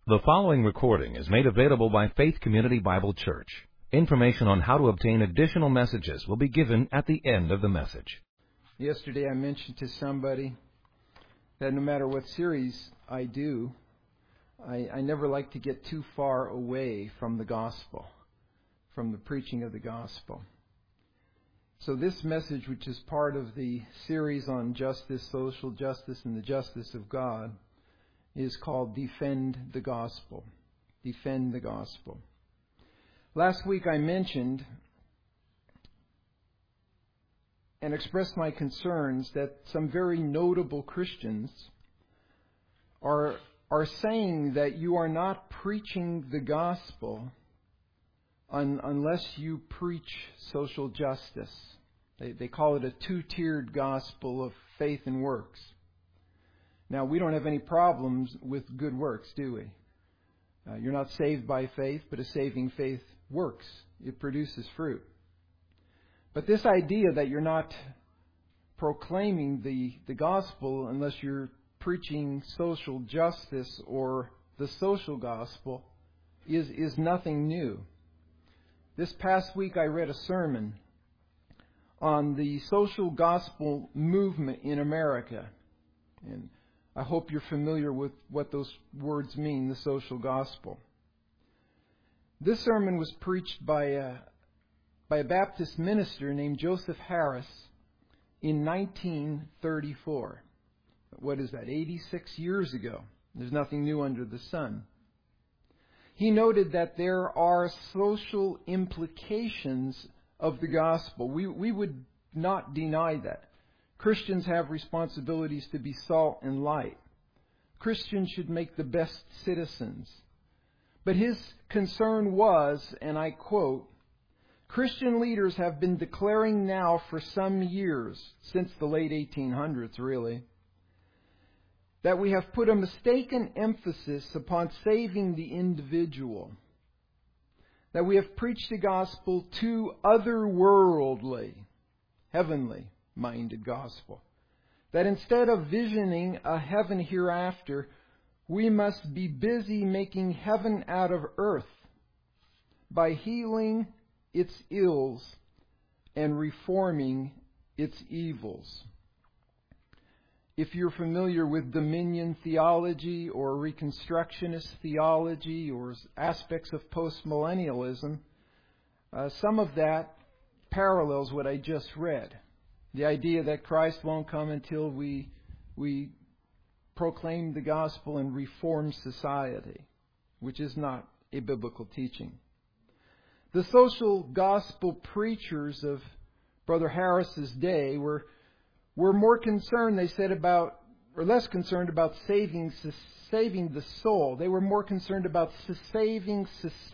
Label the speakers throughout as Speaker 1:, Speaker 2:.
Speaker 1: The following recording is made available by Faith Community Bible Church. Information on how to obtain additional messages will be given at the end of the message.
Speaker 2: Yesterday I mentioned to somebody that no matter what series I do, I never like to get too far away from the gospel, from the preaching of the gospel. So this message, which is part of the series on justice, social justice, and the justice of God, is called Defend the Gospel. Defend the Gospel. Last week I mentioned and expressed my concerns that some very notable Christians are saying that you are not preaching the gospel unless you preach social justice. They call it a two-tiered gospel of faith and works. Now, we don't have any problems with good works, do we? You're not saved by faith, but a saving faith works. It produces fruit. But this idea that you're not proclaiming the gospel unless you're preaching social justice or the social gospel is nothing new. This past week I read a sermon on the social gospel movement in America. And I hope you're familiar with what those words mean, the social gospel. This sermon was preached by a Baptist minister named Joseph Harris in 1934. What is that, 86 years ago? There's nothing new under the sun. He noted that there are social implications of the gospel. We would not deny that. Christians have responsibilities to be salt and light. Christians should make the best citizens. But his concern was, and I quote, Christian leaders have been declaring now for some years, since the late 1800s really, that we have put a mistaken emphasis upon saving the individual. That we have preached the gospel too otherworldly, heavenly minded gospel. That instead of visioning a heaven hereafter, we must be busy making heaven out of earth by healing its ills and reforming its evils. If you're familiar with Dominion theology or Reconstructionist theology or aspects of postmillennialism, some of that parallels what I just read. The idea that Christ won't come until we proclaim the gospel and reform society, which is not a biblical teaching. The social gospel preachers of Brother Harris's day were more concerned, they said, less concerned about saving the soul. They were more concerned about saving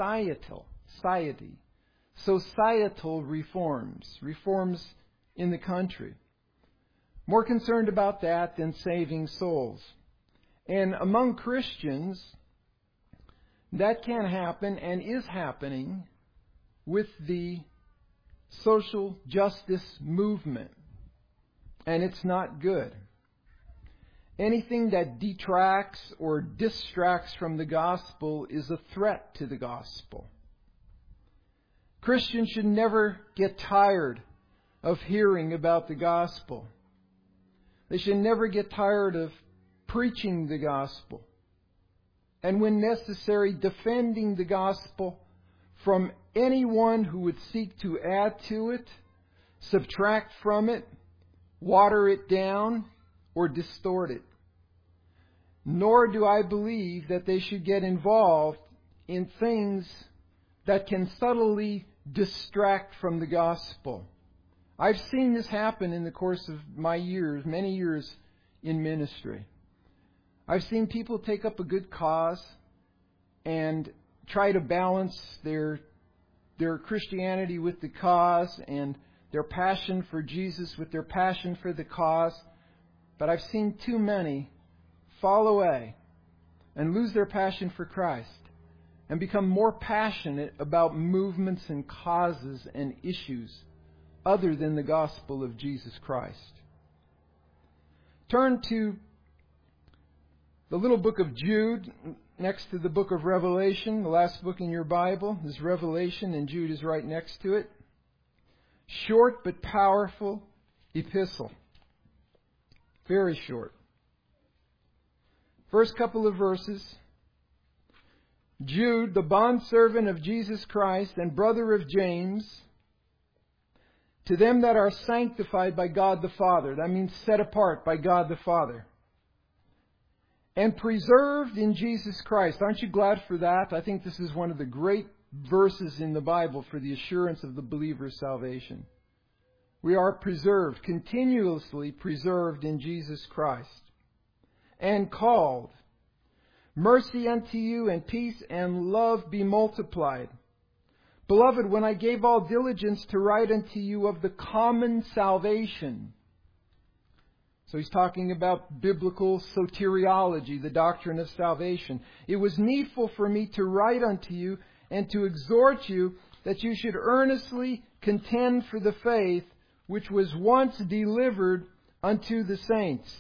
Speaker 2: societal reforms in the country. More concerned about that than saving souls. And among Christians, that can happen and is happening with the social justice movement. And it's not good. Anything that detracts or distracts from the gospel is a threat to the gospel. Christians should never get tired of hearing about the gospel. They should never get tired of preaching the gospel. And when necessary, defending the gospel from anyone who would seek to add to it, subtract from it, water it down, or distort it. Nor do I believe that they should get involved in things that can subtly distract from the gospel. I've seen this happen in the course of my years, many years in ministry. I've seen people take up a good cause and try to balance their Christianity with the cause and their passion for Jesus with their passion for the cause. But I've seen too many fall away and lose their passion for Christ and become more passionate about movements and causes and issues other than the gospel of Jesus Christ. Turn to the little book of Jude. next to the book of Revelation. The last book in your Bible is Revelation, and Jude is right next to it. Short but powerful epistle. Very short. First couple of verses. Jude, the bondservant of Jesus Christ and brother of James, to them that are sanctified by God the Father. That means set apart by God the Father. And preserved in Jesus Christ. Aren't you glad for that? I think this is one of the great verses in the Bible for the assurance of the believer's salvation. We are preserved, continuously preserved in Jesus Christ. And called. Mercy unto you, and peace and love be multiplied. Beloved, when I gave all diligence to write unto you of the common salvation. So he's talking about biblical soteriology, the doctrine of salvation. It was needful for me to write unto you and to exhort you that you should earnestly contend for the faith which was once delivered unto the saints.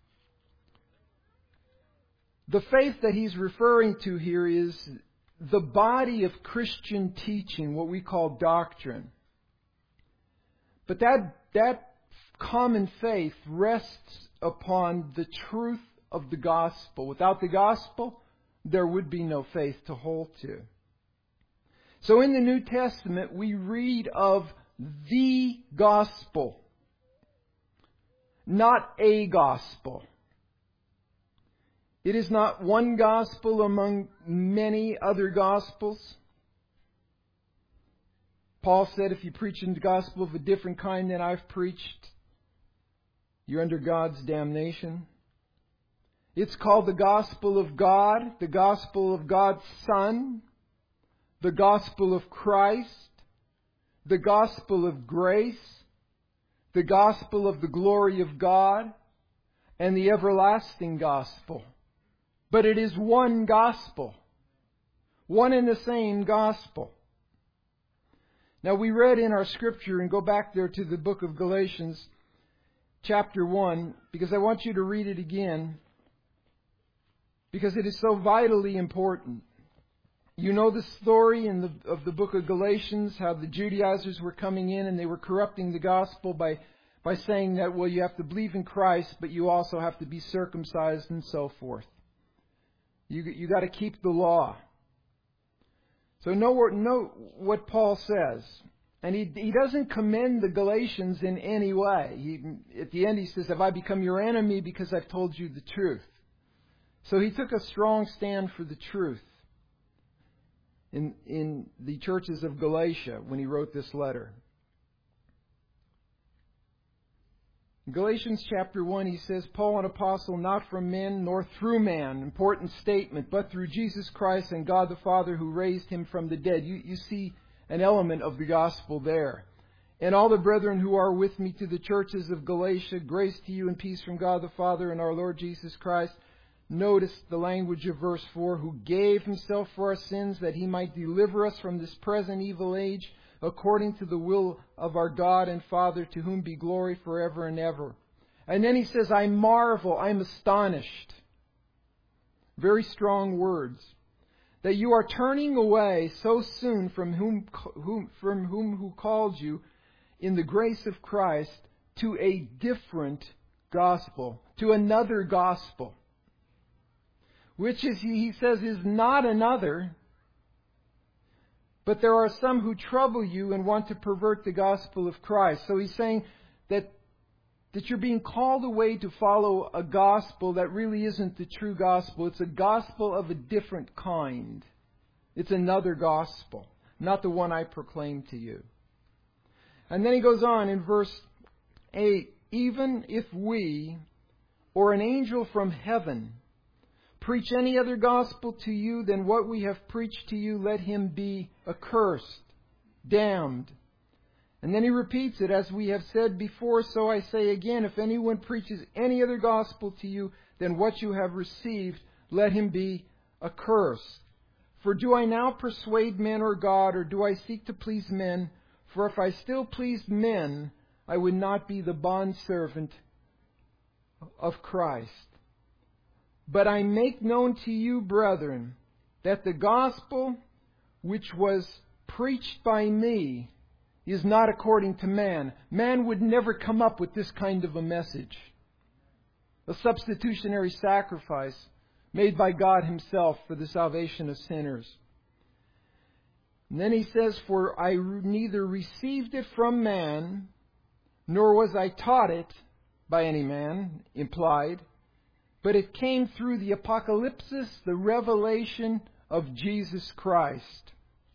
Speaker 2: The faith that he's referring to here is the body of Christian teaching, what we call doctrine. But that common faith rests upon the truth of the gospel. Without the gospel, there would be no faith to hold to. So in the New Testament, we read of the gospel, not a gospel. It is not one gospel among many other gospels. Paul said, if you preach the gospel of a different kind than I've preached, you're under God's damnation. It's called the gospel of God, the gospel of God's Son, the gospel of Christ, the gospel of grace, the gospel of the glory of God, and the everlasting gospel. But it is one gospel. One and the same gospel. Now we read in our scripture, and go back there to the book of Galatians, chapter 1, because I want you to read it again, because it is so vitally important. You know the story of the book of Galatians, how the Judaizers were coming in and they were corrupting the gospel by saying that, well, you have to believe in Christ, but you also have to be circumcised and so forth. You got to keep the law. So know what Paul says. And he doesn't commend the Galatians in any way. At the end he says, have I become your enemy because I've told you the truth? So he took a strong stand for the truth in the churches of Galatia when he wrote this letter. In Galatians chapter 1, he says, Paul, an apostle, not from men nor through man, important statement, but through Jesus Christ and God the Father who raised him from the dead. You see an element of the gospel there. And all the brethren who are with me to the churches of Galatia, grace to you and peace from God the Father and our Lord Jesus Christ. Notice the language of verse 4, who gave himself for our sins that he might deliver us from this present evil age, according to the will of our God and Father, to whom be glory forever and ever. And then he says, I marvel, I'm astonished. Very strong words. That you are turning away so soon from whom who called you in the grace of Christ to a different gospel, to another gospel, which is, he says, is not another. But there are some who trouble you and want to pervert the gospel of Christ. So he's saying that you're being called away to follow a gospel that really isn't the true gospel. It's a gospel of a different kind. It's another gospel, not the one I proclaim to you. And then he goes on in verse 8, even if we or an angel from heaven preach any other gospel to you than what we have preached to you, let him be accursed, damned. And then he repeats it, as we have said before, so I say again, if anyone preaches any other gospel to you than what you have received, let him be accursed. For do I now persuade men or God, or do I seek to please men? For if I still pleased men, I would not be the bondservant of Christ. But I make known to you, brethren, that the gospel which was preached by me is not according to man. Man would never come up with this kind of a message. A substitutionary sacrifice made by God Himself for the salvation of sinners. And then he says, for I neither received it from man, nor was I taught it by any man, implied, but it came through the apocalypsis, the revelation of Jesus Christ.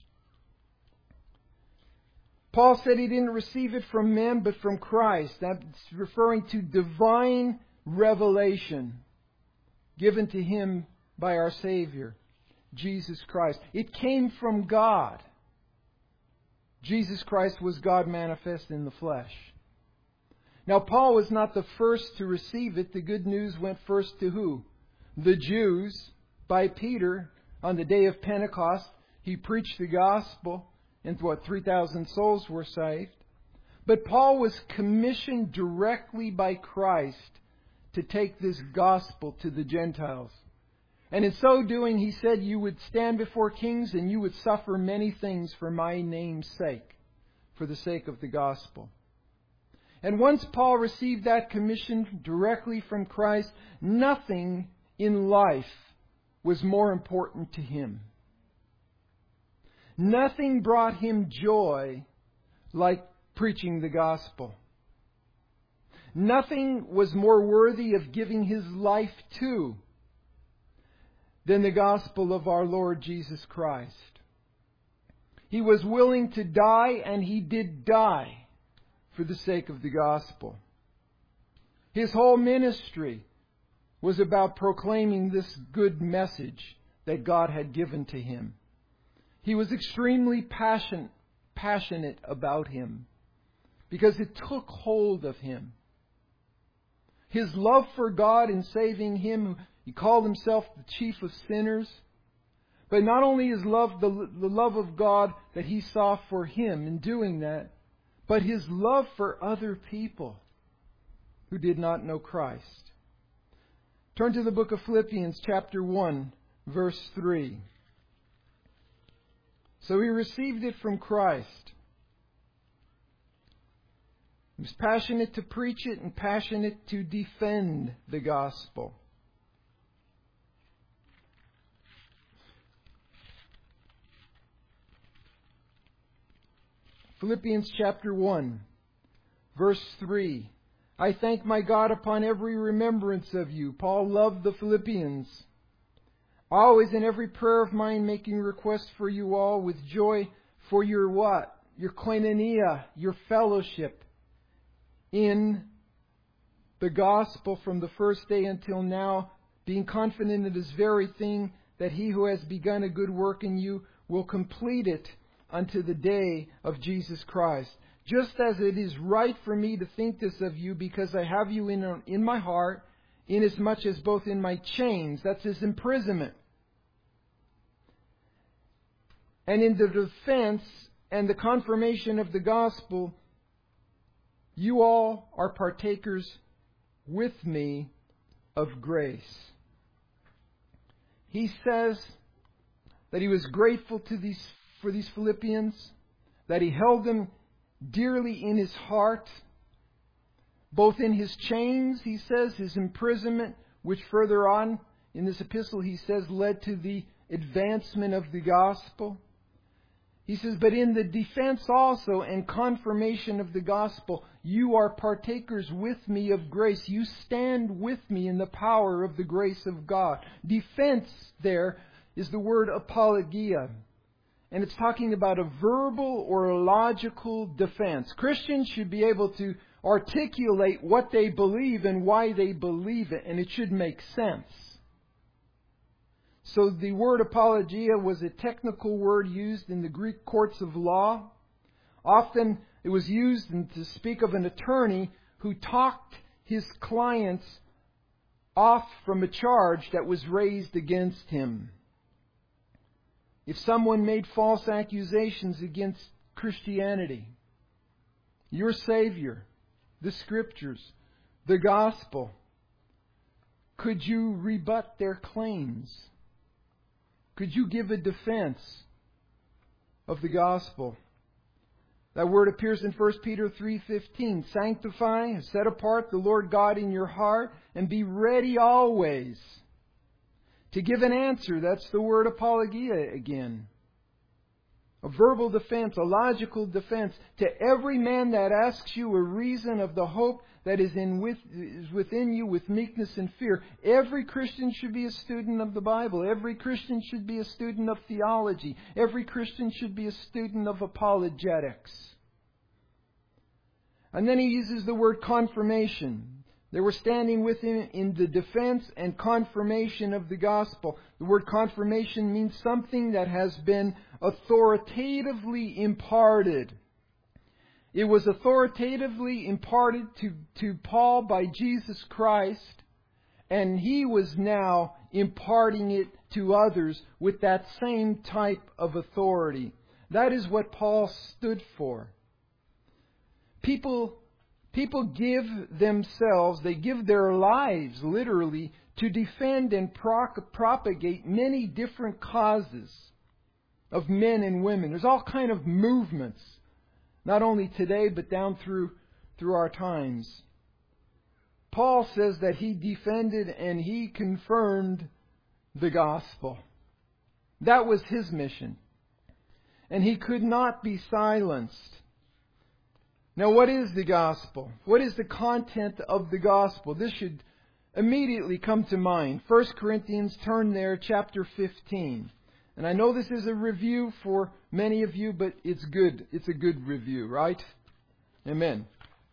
Speaker 2: Paul said he didn't receive it from men, but from Christ. That's referring to divine revelation given to him by our Savior, Jesus Christ. It came from God. Jesus Christ was God manifest in the flesh. Now, Paul was not the first to receive it. The good news went first to who? The Jews, by Peter, on the day of Pentecost. He preached the gospel, and 3,000 souls were saved. But Paul was commissioned directly by Christ to take this gospel to the Gentiles. And in so doing, he said, you would stand before kings and you would suffer many things for my name's sake, for the sake of the gospel. And once Paul received that commission directly from Christ, nothing in life was more important to him. Nothing brought him joy like preaching the gospel. Nothing was more worthy of giving his life to than the gospel of our Lord Jesus Christ. He was willing to die, and he did die for the sake of the gospel. His whole ministry was about proclaiming this good message that God had given to him. He was extremely passionate about him because it took hold of him. His love for God in saving him, he called himself the chief of sinners. But not only his love, the love of God that he saw for him in doing that, but his love for other people who did not know Christ. Turn to the book of Philippians chapter 1, verse 3. So he received it from Christ. He was passionate to preach it and passionate to defend the gospel. Philippians chapter 1, verse 3. I thank my God upon every remembrance of you. Paul loved the Philippians. Always in every prayer of mine making request for you all with joy for your what? Your koinonia, your fellowship in the gospel from the first day until now, being confident in this very thing, that he who has begun a good work in you will complete it unto the day of Jesus Christ. Just as it is right for me to think this of you, because I have you in my heart, inasmuch as both in my chains, that's his imprisonment, and in the defense and the confirmation of the gospel, you all are partakers with me of grace. He says that he was grateful for these Philippians, that he held them dearly in his heart, both in his chains, he says, his imprisonment, which further on in this epistle he says led to the advancement of the gospel. He says, but in the defense also and confirmation of the gospel, you are partakers with me of grace. You stand with me in the power of the grace of God. Defense there is the word apologia. And it's talking about a verbal or a logical defense. Christians should be able to articulate what they believe and why they believe it, and it should make sense. So the word apologia was a technical word used in the Greek courts of law. Often it was used to speak of an attorney who talked his clients off from a charge that was raised against him. If someone made false accusations against Christianity, your Savior, the Scriptures, the Gospel, Could you rebut their claims? Could you give a defense of the gospel? That word appears in 1 Peter 3:15. Sanctify, set apart the Lord God in your heart, and be ready always to give an answer. That's the word apologia again. A verbal defense, a logical defense to every man that asks you a reason of the hope that is within you with meekness and fear. Every Christian should be a student of the Bible. Every Christian should be a student of theology. Every Christian should be a student of apologetics. And then he uses the word confirmation. They were standing with him in the defense and confirmation of the gospel. The word confirmation means something that has been authoritatively imparted. It was authoritatively imparted to Paul by Jesus Christ, and he was now imparting it to others with that same type of authority. That is what Paul stood for. People give themselves, they give their lives, literally, to defend and propagate many different causes of men and women. There's all kind of movements, not only today, but down through our times. Paul says that he defended and he confirmed the gospel. That was his mission. And he could not be silenced. Now, what is the gospel? What is the content of the gospel? This should immediately come to mind. 1 Corinthians, turn there, chapter 15. And I know this is a review for many of you, but it's good. It's a good review, right? Amen.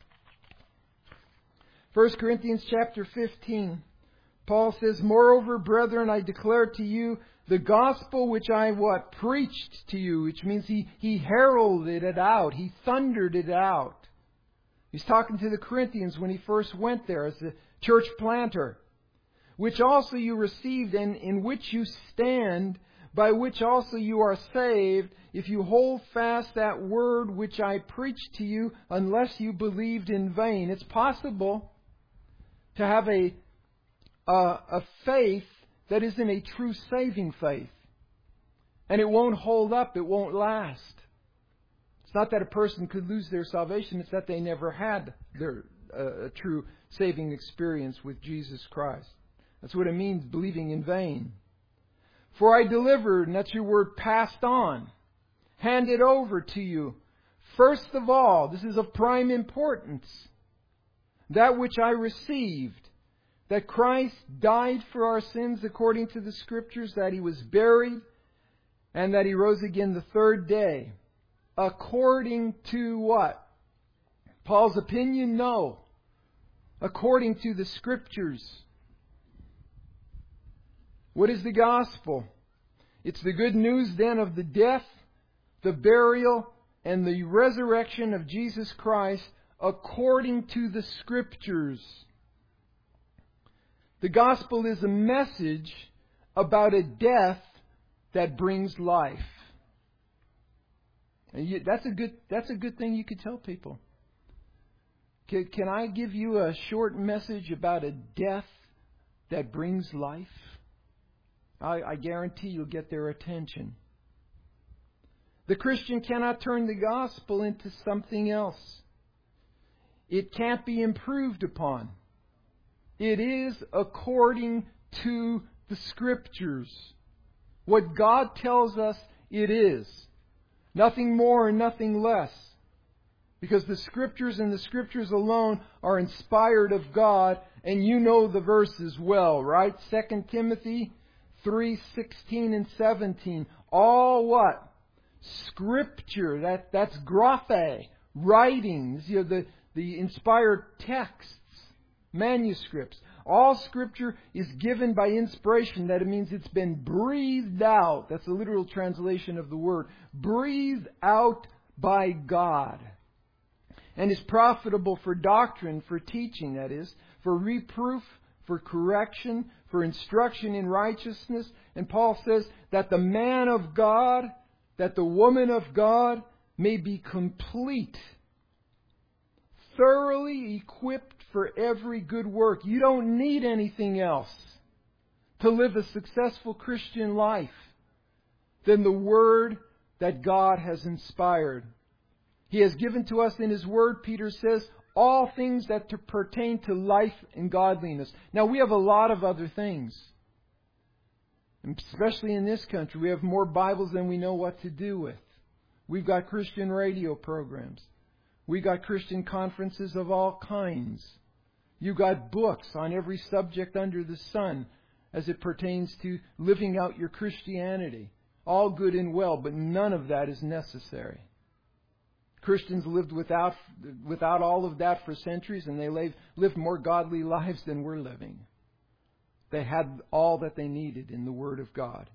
Speaker 2: 1 Corinthians chapter 15. Paul says, "Moreover, brethren, I declare to you the gospel which I preached to you," which means he heralded it out. He thundered it out. He's talking to the Corinthians when he first went there as a church planter. "Which also you received, and in which you stand, by which also you are saved, if you hold fast that word which I preached to you, unless you believed in vain." It's possible to have a faith that isn't a true saving faith. And it won't hold up. It won't last. It's not that a person could lose their salvation. It's that they never had a true saving experience with Jesus Christ. That's what it means, believing in vain. "For I delivered," and that's your word, passed on, handed over to you. "First of all," this is of prime importance, "that which I received, that Christ died for our sins according to the Scriptures, that He was buried, and that He rose again the third day." According to what? Paul's opinion? No. According to the Scriptures. What is the gospel? It's the good news then of the death, the burial, and the resurrection of Jesus Christ according to the Scriptures. The gospel is a message about a death that brings life. And that's a good thing you could tell people. Can I give you a short message about a death that brings life? I guarantee you'll get their attention. The Christian cannot turn the gospel into something else. It can't be improved upon. It is according to the Scriptures. What God tells us it is. Nothing more and nothing less. Because the Scriptures and the Scriptures alone are inspired of God, and you know the verses well, right? 2 Timothy 3:16 and 17. All what? Scripture. That's graphe, writings, the inspired texts, manuscripts. All Scripture is given by inspiration. That it means it's been breathed out. That's a literal translation of the word. Breathed out by God. And is profitable for doctrine, for teaching, that is, for reproof, for correction, for instruction in righteousness. And Paul says that the man of God, that the woman of God may be complete, thoroughly equipped for every good work. You don't need anything else to live a successful Christian life than the Word that God has inspired. He has given to us in His Word, Peter says, all things that pertain to life and godliness. Now, we have a lot of other things. And especially in this country, we have more Bibles than we know what to do with. We've got Christian radio programs. We've got Christian conferences of all kinds. You've got books on every subject under the sun as it pertains to living out your Christianity. All good and well, but none of that is necessary. Christians lived without all of that for centuries, and they lived more godly lives than we're living. They had all that they needed in the Word of God.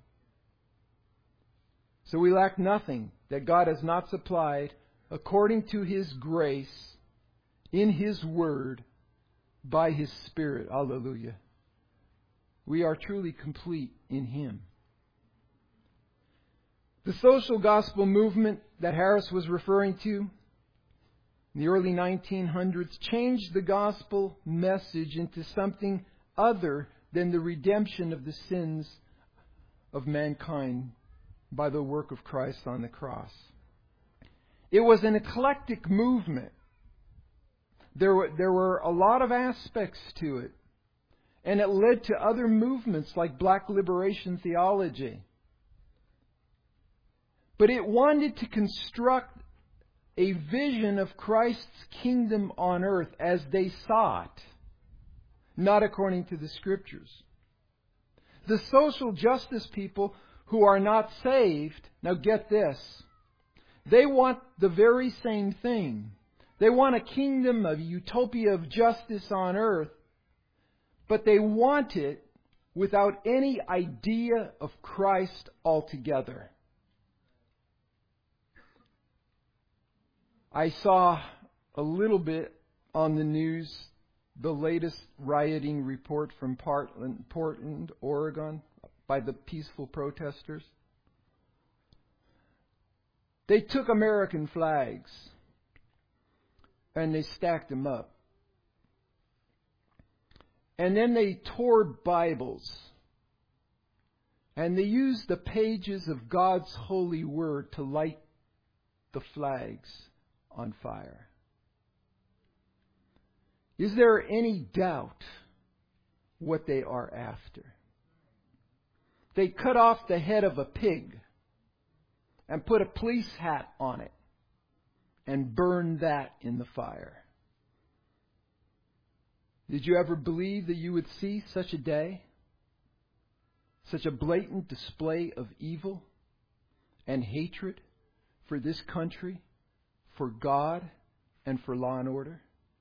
Speaker 2: So we lack nothing that God has not supplied according to His grace in His Word by His Spirit. Hallelujah. We are truly complete in Him. The social gospel movement that Harris was referring to in the early 1900s changed the gospel message into something other than the redemption of the sins of mankind by the work of Christ on the cross. It was an eclectic movement. There were a lot of aspects to it. And it led to other movements like Black liberation theology. But it wanted to construct a vision of Christ's kingdom on earth as they saw it, not according to the Scriptures. The social justice people who are not saved, now get this, they want the very same thing. They want a kingdom, a utopia of justice on earth, but they want it without any idea of Christ altogether. I saw a little bit on the news the latest rioting report from Portland, Oregon, by the peaceful protesters. They took American flags and they stacked them up. And then they tore Bibles. And they used the pages of God's holy word to light the flags on fire. Is there any doubt what they are after? They cut off the head of a pig and put a police hat on it and burned that in the fire. Did you ever believe that you would see such a day? Such a blatant display of evil and hatred for this country, for God, and for law and order?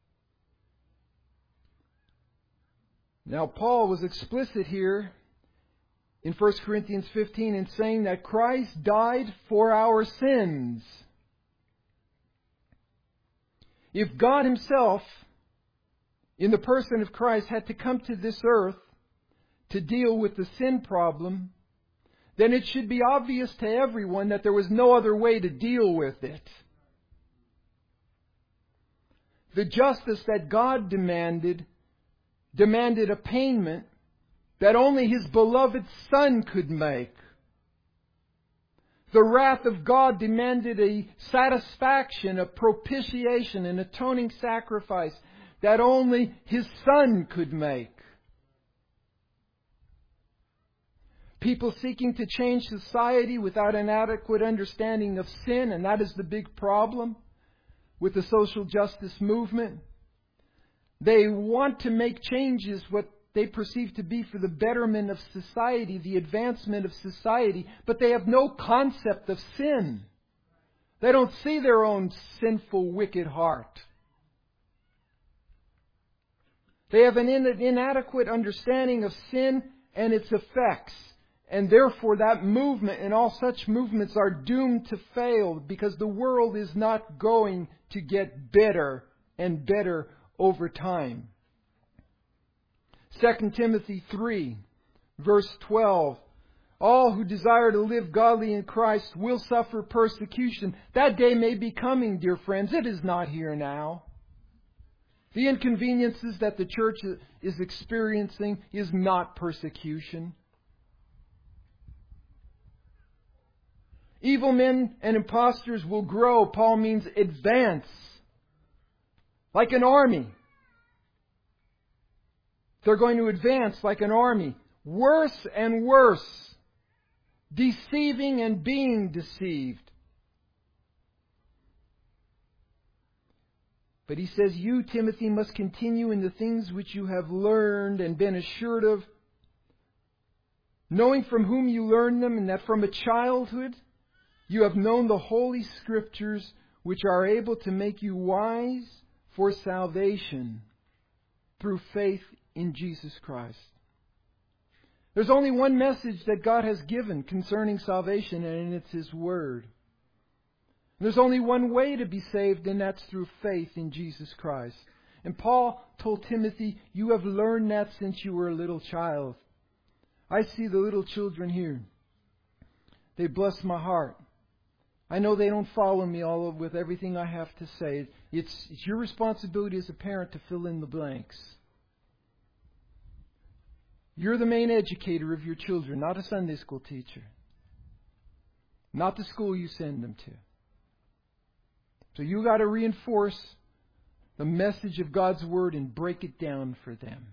Speaker 2: Now, Paul was explicit here in 1 Corinthians 15 in saying that Christ died for our sins. If God Himself, in the person of Christ, had to come to this earth to deal with the sin problem, then it should be obvious to everyone that there was no other way to deal with it. The justice that God demanded a payment that only His beloved Son could make. The wrath of God demanded a satisfaction, a propitiation, an atoning sacrifice that only His Son could make. People seeking to change society without an adequate understanding of sin, and that is the big problem with the social justice movement. They want to make changes what they perceive to be for the betterment of society, the advancement of society, but they have no concept of sin. They don't see their own sinful, wicked heart. They have an inadequate understanding of sin and its effects. And therefore that movement and all such movements are doomed to fail, because the world is not going to get better and better over time. 2 Timothy 3, verse 12. All who desire to live godly in Christ will suffer persecution. That day may be coming, dear friends. It is not here now. The inconveniences that the church is experiencing is not persecution. Evil men and impostors will grow. Paul means advance. Like an army. They're going to advance like an army. Worse and worse. Deceiving and being deceived. But he says, you, Timothy, must continue in the things which you have learned and been assured of, knowing from whom you learned them, and that from a childhood you have known the Holy Scriptures, which are able to make you wise for salvation through faith in Jesus Christ. There's only one message that God has given concerning salvation, and it's His Word. There's only one way to be saved, and that's through faith in Jesus Christ. And Paul told Timothy, you have learned that since you were a little child. I see the little children here. They bless my heart. I know they don't follow me with everything I have to say. It's your responsibility as a parent to fill in the blanks. You're the main educator of your children, not a Sunday school teacher. Not the school you send them to. So you got to reinforce the message of God's Word and break it down for them.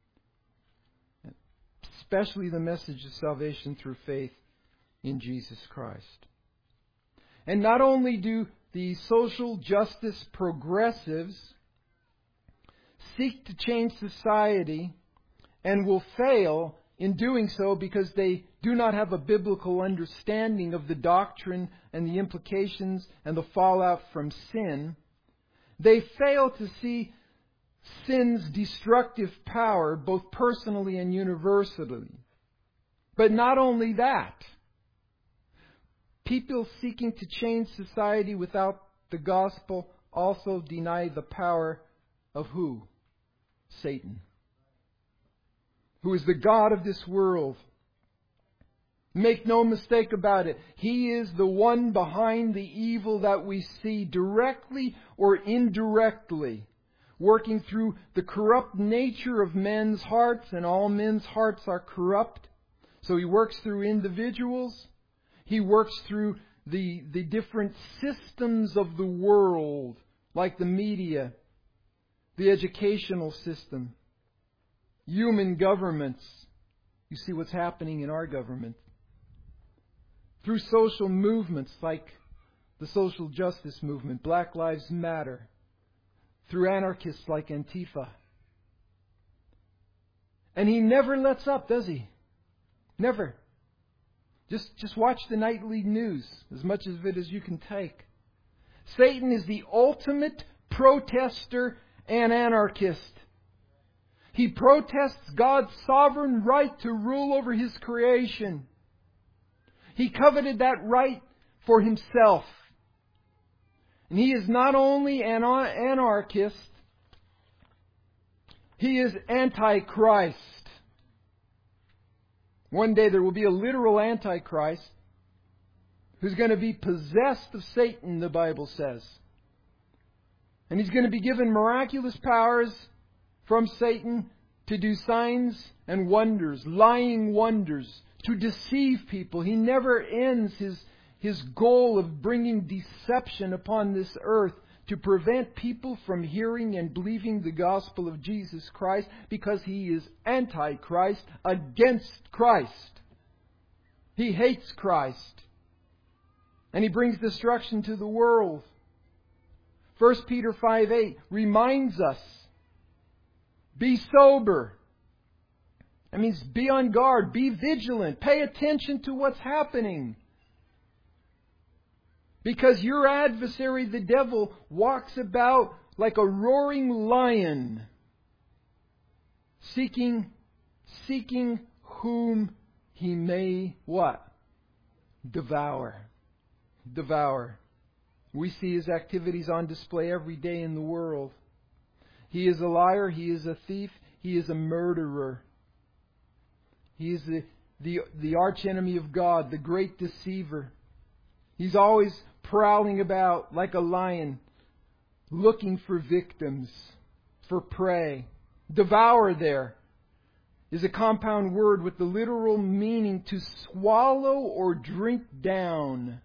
Speaker 2: Especially the message of salvation through faith in Jesus Christ. And not only do the social justice progressives seek to change society and will fail in doing so because they do not have a biblical understanding of the doctrine and the implications and the fallout from sin, they fail to see sin's destructive power both personally and universally. But not only that, people seeking to change society without the gospel also deny the power of who? Satan, who is the god of this world. Make no mistake about it. He is the one behind the evil that we see directly or indirectly, working through the corrupt nature of men's hearts, and all men's hearts are corrupt. So he works through individuals. He works through the different systems of the world, like the media, the educational system, human governments. You see what's happening in our government. Through social movements like the social justice movement, Black Lives Matter. Through anarchists like Antifa. And he never lets up, does he? Never. Just watch the nightly news, as much of it as you can take. Satan is the ultimate protester and anarchist. He protests God's sovereign right to rule over His creation. He coveted that right for himself. And he is not only an anarchist, he is Antichrist. One day there will be a literal Antichrist who's going to be possessed of Satan, the Bible says. And he's going to be given miraculous powers from Satan to do signs and wonders, lying wonders, to deceive people. He never ends his goal of bringing deception upon this earth to prevent people from hearing and believing the gospel of Jesus Christ, because he is Antichrist, against Christ. He hates Christ. And he brings destruction to the world. 1 Peter 5:8 reminds us, be sober. That means be on guard, be vigilant, pay attention to what's happening. Because your adversary, the devil, walks about like a roaring lion, seeking whom he may what? Devour. Devour. We see his activities on display every day in the world. He is a liar, he is a thief, he is a murderer. He is the arch enemy of God, the great deceiver. He's always prowling about like a lion, looking for victims. for prey. Devour there is a compound word with the literal meaning to swallow or drink down.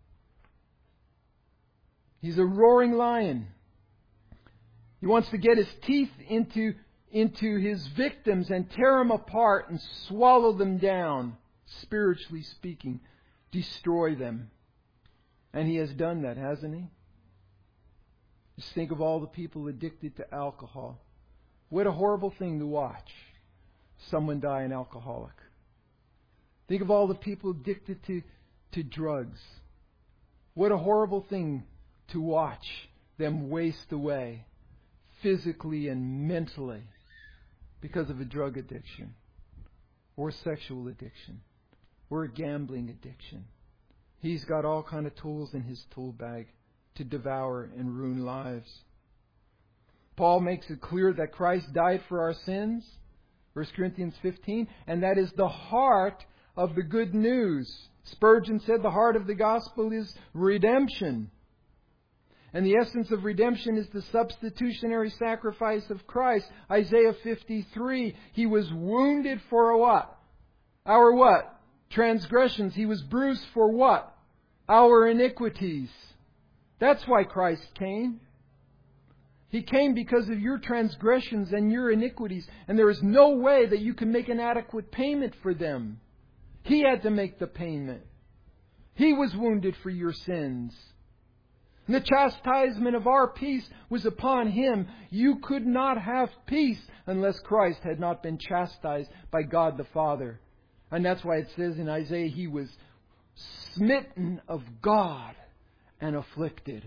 Speaker 2: He's a roaring lion. He wants to get his teeth into his victims and tear them apart and swallow them down, spiritually speaking, destroy them. And he has done that, hasn't he? Just think of all the people addicted to alcohol. What a horrible thing to watch. Someone die an alcoholic. Think of all the people addicted to drugs. What a horrible thing to watch them waste away, physically and mentally, because of a drug addiction, or sexual addiction, or a gambling addiction. He's got all kind of tools in his tool bag to devour and ruin lives. Paul makes it clear that Christ died for our sins, 1 Corinthians 15, and that is the heart of the good news. Spurgeon said the heart of the gospel is redemption. And the essence of redemption is the substitutionary sacrifice of Christ. Isaiah 53, He was wounded for what? Our what? Transgressions. He was bruised for what? Our iniquities. That's why Christ came. He came because of your transgressions and your iniquities. And there is no way that you can make an adequate payment for them. He had to make the payment. He was wounded for your sins. And the chastisement of our peace was upon Him. You could not have peace unless Christ had not been chastised by God the Father. And that's why it says in Isaiah, He was smitten of God and afflicted.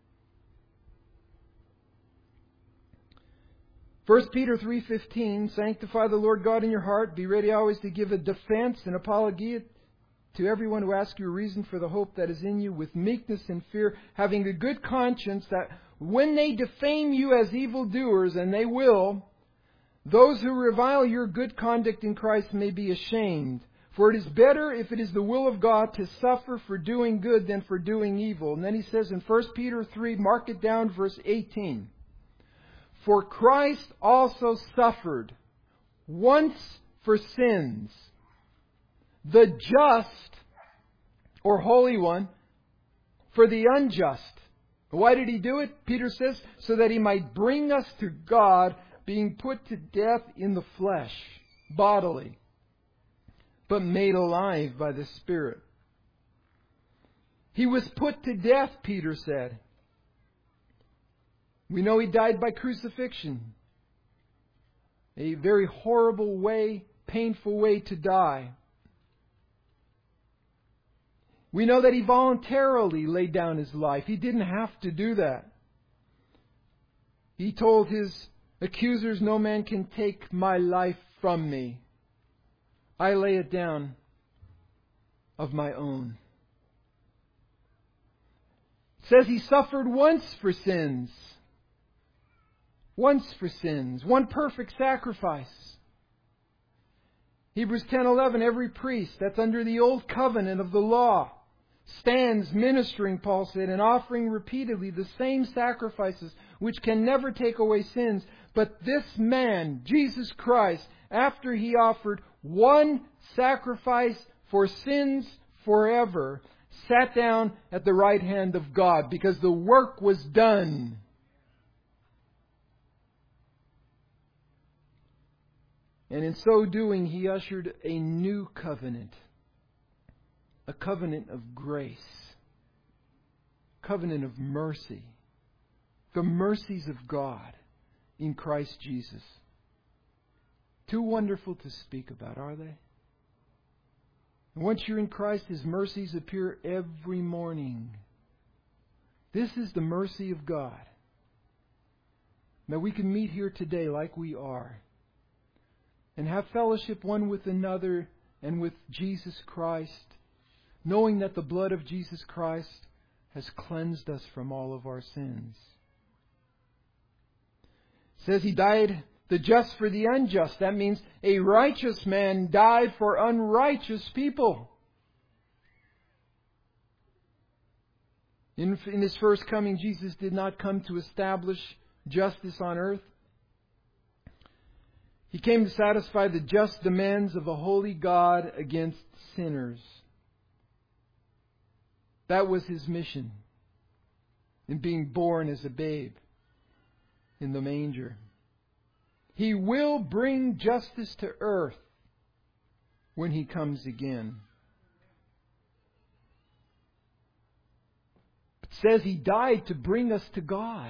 Speaker 2: 1 Peter 3:15, sanctify the Lord God in your heart. Be ready always to give a defense and apologia to everyone who asks you a reason for the hope that is in you with meekness and fear, having a good conscience, that when they defame you as evildoers, and they will, those who revile your good conduct in Christ may be ashamed. For it is better, if it is the will of God, to suffer for doing good than for doing evil. And then he says in 1 Peter 3, mark it down, verse 18. For Christ also suffered once for sins, the just or holy one for the unjust. Why did He do it? Peter says, so that He might bring us to God, being put to death in the flesh, bodily, but made alive by the Spirit. He was put to death, Peter said. We know He died by crucifixion. A very horrible way, painful way to die. We know that He voluntarily laid down His life. He didn't have to do that. He told His accusers, no man can take my life from me. I lay it down of my own. It says He suffered once for sins. Once for sins. One perfect sacrifice. Hebrews 10:11, every priest that's under the old covenant of the law stands ministering, Paul said, and offering repeatedly the same sacrifices which can never take away sins. But this man, Jesus Christ, after He offered one sacrifice for sins forever, sat down at the right hand of God because the work was done. And in so doing, He ushered a new covenant. A covenant of grace. A covenant of mercy. The mercies of God in Christ Jesus. Too wonderful to speak about, are they? And once you're in Christ, His mercies appear every morning. This is the mercy of God. That we can meet here today like we are. And have fellowship one with another and with Jesus Christ, knowing that the blood of Jesus Christ has cleansed us from all of our sins. It says He died the just for the unjust. That means a righteous man died for unrighteous people. In His first coming, Jesus did not come to establish justice on earth, He came to satisfy the just demands of a holy God against sinners. That was His mission in being born as a babe in the manger. He will bring justice to earth when He comes again. It says He died to bring us to God.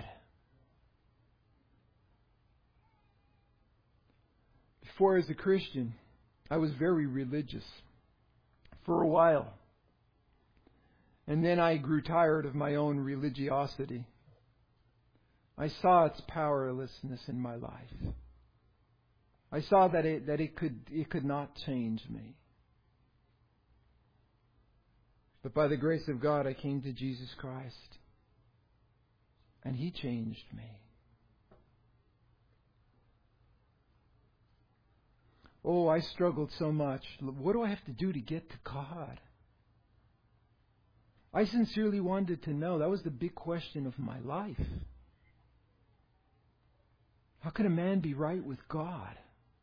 Speaker 2: Before, as a Christian, I was very religious for a while. And then I grew tired of my own religiosity. I saw its powerlessness in my life. I saw that it could not change me. But by the grace of God, I came to Jesus Christ. And He changed me. Oh, I struggled so much. What do I have to do to get to God? I sincerely wanted to know. That was the big question of my life. How can a man be right with God?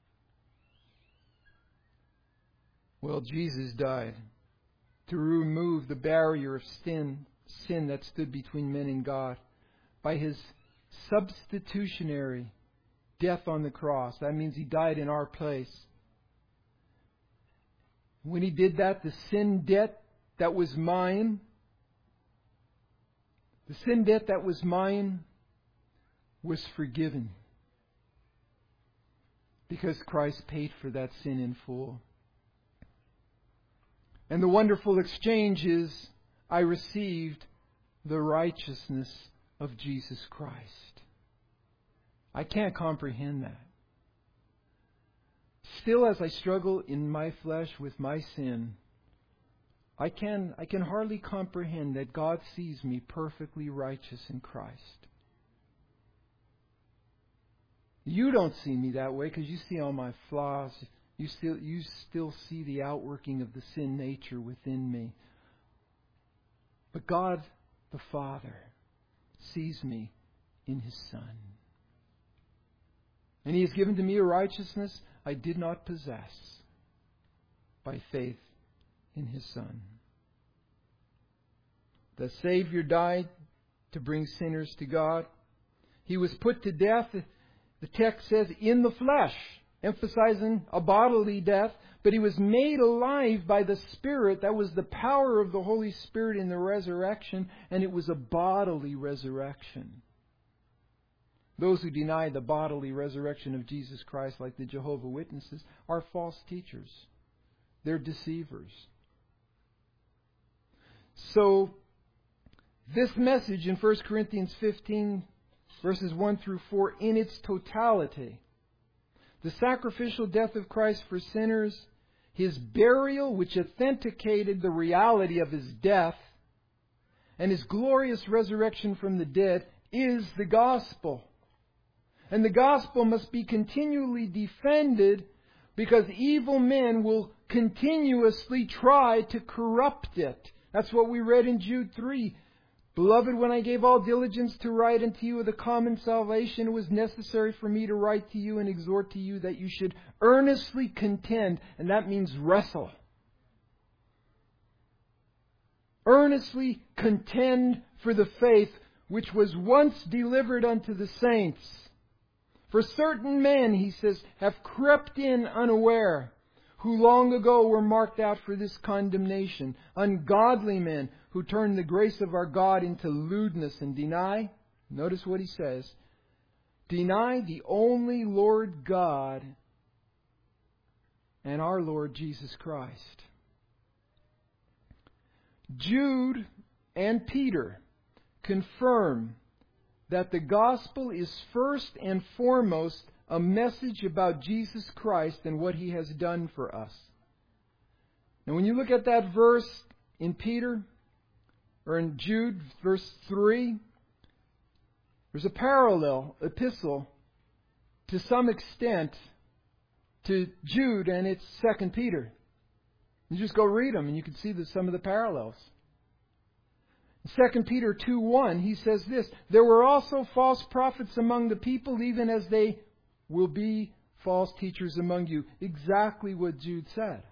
Speaker 2: Well, Jesus died to remove the barrier of sin that stood between men and God by His substitutionary death on the cross. That means He died in our place. When He did that, the sin debt that was mine, was forgiven. Because Christ paid for that sin in full. And the wonderful exchange is, I received the righteousness of Jesus Christ. I can't comprehend that. Still, as I struggle in my flesh with my sin, I can hardly comprehend that God sees me perfectly righteous in Christ. You don't see me that way because you see all my flaws. You still see the outworking of the sin nature within me. But God the Father sees me in His Son. And He has given to me a righteousness I did not possess by faith in His Son. The Savior died to bring sinners to God. He was put to death, the text says, in the flesh, emphasizing a bodily death, but He was made alive by the Spirit. That was the power of the Holy Spirit in the resurrection, and it was a bodily resurrection. Those who deny the bodily resurrection of Jesus Christ, like the Jehovah's Witnesses, are false teachers. They're deceivers. So, this message in 1 Corinthians 15, verses 1 through 4, in its totality, the sacrificial death of Christ for sinners, His burial, which authenticated the reality of His death, and His glorious resurrection from the dead, is the gospel. And the gospel must be continually defended because evil men will continuously try to corrupt it. That's what we read in Jude 3. Beloved, when I gave all diligence to write unto you of the common salvation, it was necessary for me to write to you and exhort to you that you should earnestly contend. And that means wrestle. Earnestly contend for the faith which was once delivered unto the saints. For certain men, he says, have crept in unaware, who long ago were marked out for this condemnation. Ungodly men who turn the grace of our God into lewdness and deny, notice what he says, deny the only Lord God and our Lord Jesus Christ. Jude and Peter confirm that the gospel is first and foremost a message about Jesus Christ and what He has done for us. Now when you look at that verse in Peter, or in Jude, verse 3, there's a parallel epistle to some extent to Jude, and it's 2 Peter. You just go read them and you can see some of the parallels. 2 Peter 2:1, he says this, there were also false prophets among the people, even as they will be false teachers among you. Exactly what Jude said.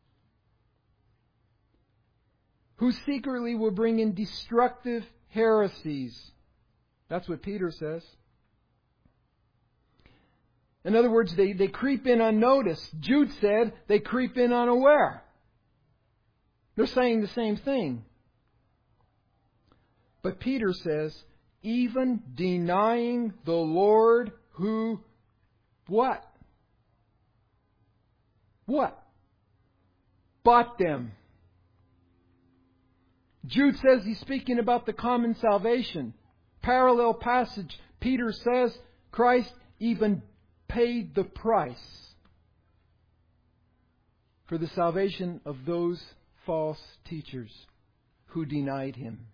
Speaker 2: Who secretly will bring in destructive heresies. That's what Peter says. In other words, they creep in unnoticed. Jude said they creep in unaware. They're saying the same thing. But Peter says, even denying the Lord who, what? What? Bought them. Jude says he's speaking about the common salvation. Parallel passage. Peter says Christ even paid the price for the salvation of those false teachers who denied Him.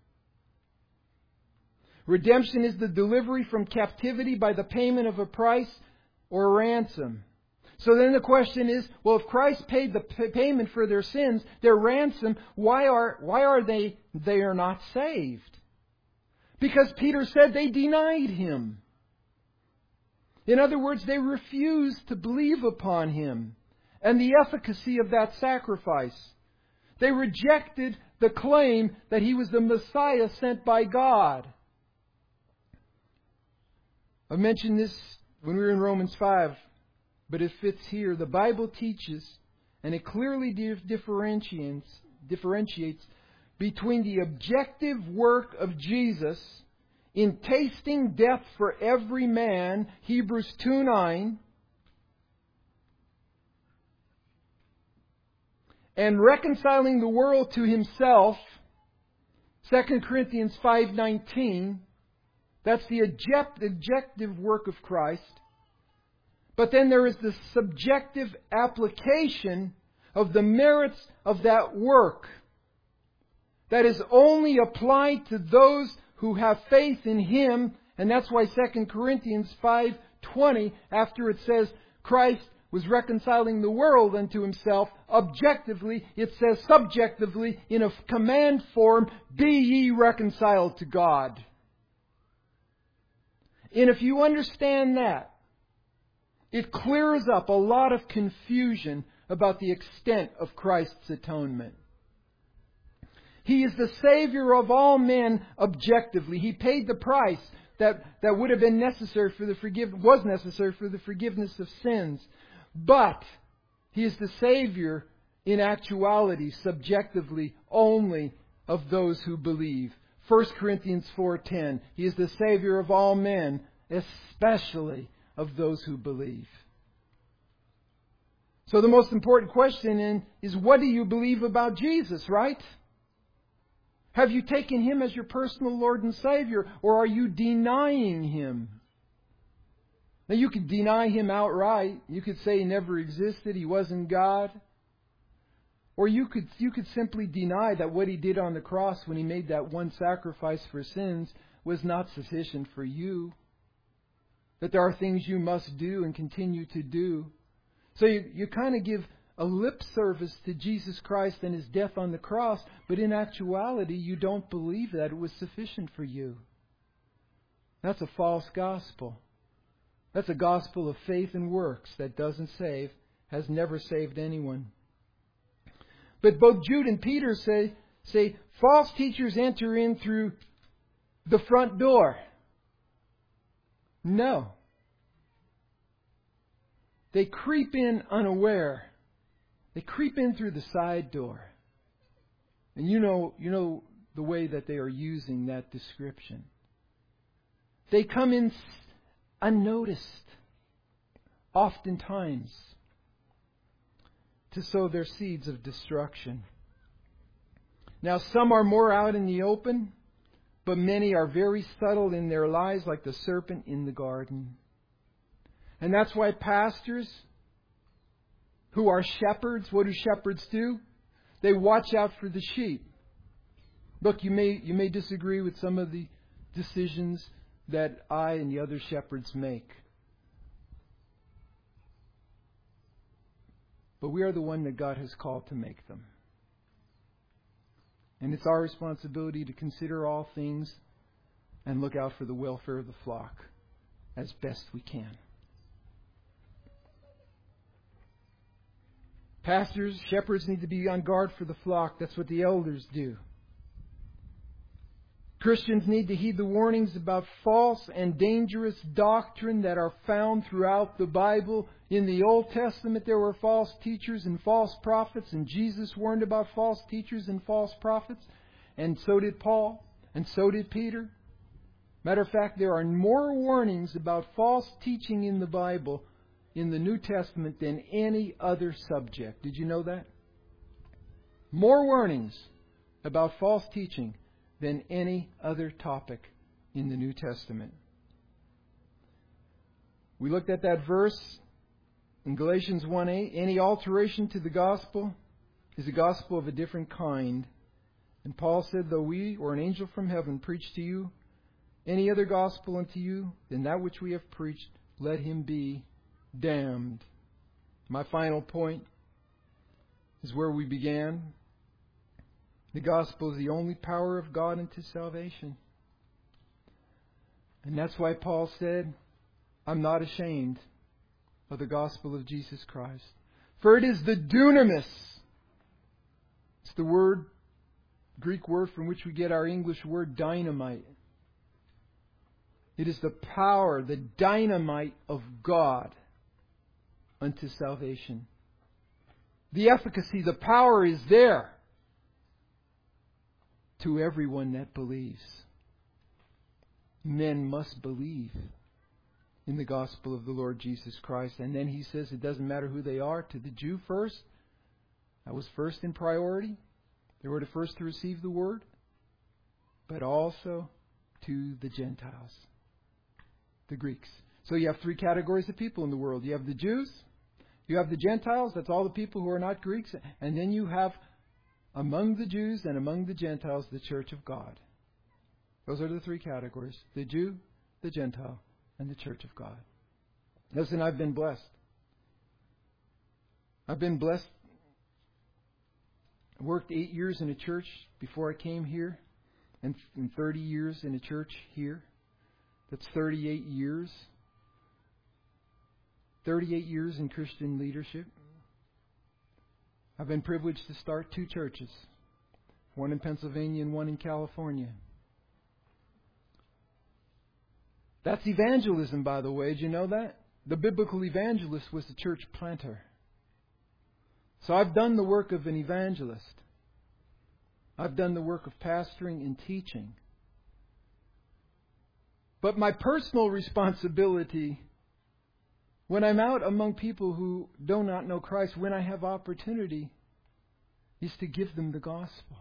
Speaker 2: Redemption is the delivery from captivity by the payment of a price or ransom. So then the question is, well, if Christ paid the payment for their sins, their ransom, why are they are not saved? Because Peter said they denied Him. In other words, they refused to believe upon Him and the efficacy of that sacrifice. They rejected the claim that He was the Messiah sent by God. I mentioned this when we were in Romans 5, but it fits here. The Bible teaches, and it clearly differentiates between the objective work of Jesus in tasting death for every man, Hebrews 2:9, and reconciling the world to Himself, 2 Corinthians 5:19. That's the objective work of Christ. But then there is the subjective application of the merits of that work that is only applied to those who have faith in Him. And that's why 2 Corinthians 5:20, after it says Christ was reconciling the world unto Himself, objectively, it says subjectively in a command form, be ye reconciled to God. And if you understand that, it clears up a lot of confusion about the extent of Christ's atonement. He is the Savior of all men objectively. He paid the price that would have been necessary for was necessary for the forgiveness of sins. But He is the Savior in actuality, subjectively, only of those who believe. 1 Corinthians 4:10. He is the Savior of all men, especially of those who believe. So the most important question is, what do you believe about Jesus, right? Have you taken Him as your personal Lord and Savior, or are you denying Him? Now you could deny Him outright. You could say He never existed, He wasn't God. Or you could simply deny that what He did on the cross when He made that one sacrifice for sins was not sufficient for you. That there are things you must do and continue to do. So you kind of give a lip service to Jesus Christ and His death on the cross, but in actuality you don't believe that it was sufficient for you. That's a false gospel. That's a gospel of faith and works that doesn't save, has never saved anyone. But both Jude and Peter say false teachers enter in through the front door. No. They creep in unaware. They creep in through the side door. And you know the way that they are using that description. They come in unnoticed, oftentimes, to sow their seeds of destruction. Now, some are more out in the open, but many are very subtle in their lies, like the serpent in the garden. And that's why pastors who are shepherds, what do shepherds do? They watch out for the sheep. Look, you may disagree with some of the decisions that I and the other shepherds make. But we are the one that God has called to make them. And it's our responsibility to consider all things and look out for the welfare of the flock as best we can. Pastors, shepherds need to be on guard for the flock. That's what the elders do. Christians need to heed the warnings about false and dangerous doctrine that are found throughout the Bible. In the Old Testament, there were false teachers and false prophets, and Jesus warned about false teachers and false prophets, and so did Paul, and so did Peter. Matter of fact, there are more warnings about false teaching in the Bible in the New Testament than any other subject. Did you know that? More warnings about false teaching than any other topic in the New Testament. We looked at that verse in Galatians 1:8. Any alteration to the gospel is a gospel of a different kind. And Paul said, though we or an angel from heaven preach to you any other gospel unto you than that which we have preached, let him be damned. My final point is where we began. The gospel is the only power of God unto salvation. And that's why Paul said, I'm not ashamed of the gospel of Jesus Christ. For it is the dunamis. It's the Greek word from which we get our English word dynamite. It is the power, the dynamite of God unto salvation. The efficacy, the power is there to everyone that believes. Men must believe in the gospel of the Lord Jesus Christ. And then he says it doesn't matter who they are. To the Jew first. That was first in priority. They were the first to receive the word. But also to the Gentiles. The Greeks. So you have three categories of people in the world. You have the Jews. You have the Gentiles. That's all the people who are not Greeks. And then you have among the Jews and among the Gentiles, the church of God. Those are the three categories. The Jew, the Gentile, and the church of God. Listen, I've been blessed. I've been blessed. I worked 8 years in a church before I came here, and 30 years in a church here. That's 38 years. 38 years in Christian leadership. I've been privileged to start 2 churches. One in Pennsylvania and one in California. That's evangelism, by the way. Did you know that? The biblical evangelist was the church planter. So I've done the work of an evangelist. I've done the work of pastoring and teaching. But my personal responsibility, when I'm out among people who do not know Christ, when I have opportunity, is to give them the gospel.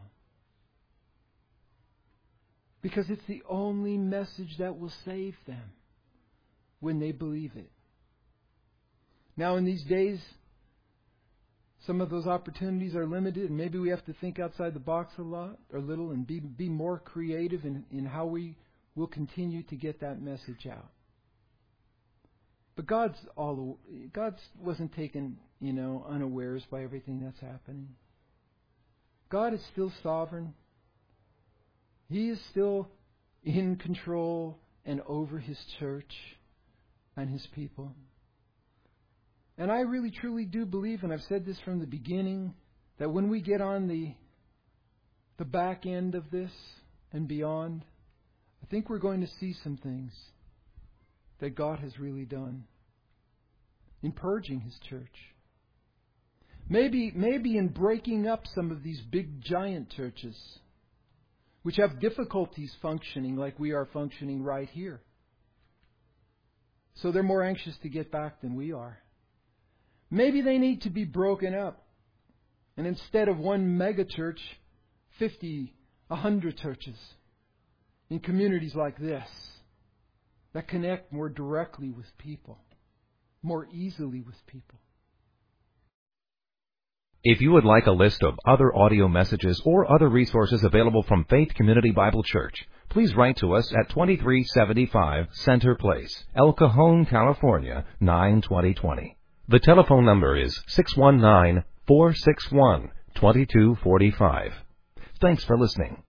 Speaker 2: Because it's the only message that will save them when they believe it. Now, in these days, some of those opportunities are limited, and maybe we have to think outside the box a little, and be more creative in how we will continue to get that message out. But God's wasn't taken, unawares by everything that's happening. God is still sovereign. He is still in control and over His church and His people. And I really truly do believe, and I've said this from the beginning, that when we get on the back end of this and beyond, I think we're going to see some things that God has really done in purging His church. Maybe in breaking up some of these big giant churches which have difficulties functioning like we are functioning right here. So they're more anxious to get back than we are. Maybe they need to be broken up. And instead of one mega church, 50, 100 churches in communities like this that connect more directly with people, more easily with people.
Speaker 1: If you would like a list of other audio messages or other resources available from Faith Community Bible Church, please write to us at 2375 Center Place, El Cajon, California, 92020. The telephone number is 619-461-2245. Thanks for listening.